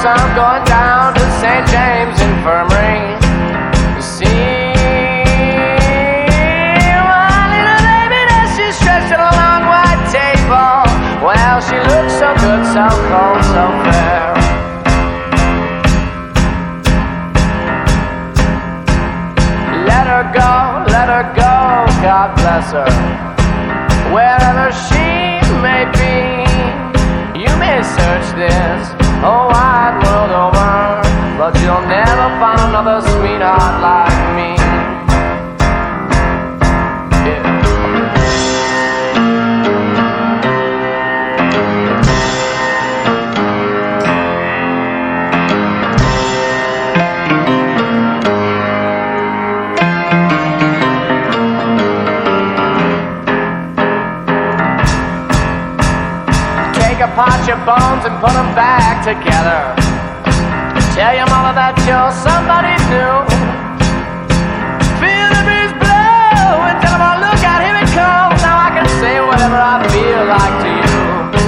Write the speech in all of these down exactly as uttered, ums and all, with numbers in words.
I'm going down to Saint James Infirmary. You see, my little baby there, she's stretched at a long white table. Well, she looks so good, so cold, so fair. Let her go, let her go, God bless her. Wherever she may be, you may search this whole wide world over, but you'll never find another sweetheart like me. Pot your bones and put them back together. Tell your mother that you're somebody new. Feel the breeze blow and tell them, oh look out, here it comes. Now I can say whatever I feel like to you.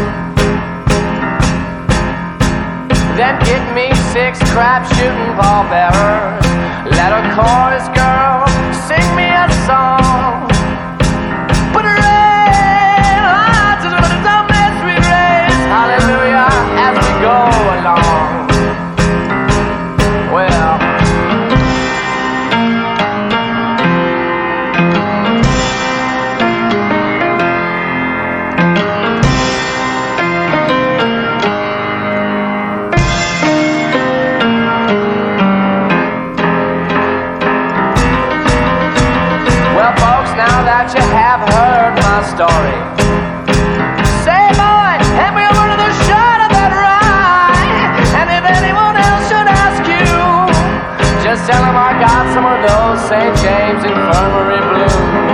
Then get me six crap shooting pallbearers. Let a chorus girl sing me a song. Put her in hearts as well as a sweet race. Hallelujah, as we go along. Well, well, folks, now that you have heard my story, say, boy, hand me over to the shot of that rye. And if anyone else should ask you, just tell them I got some of those Saint James Infirmary blues.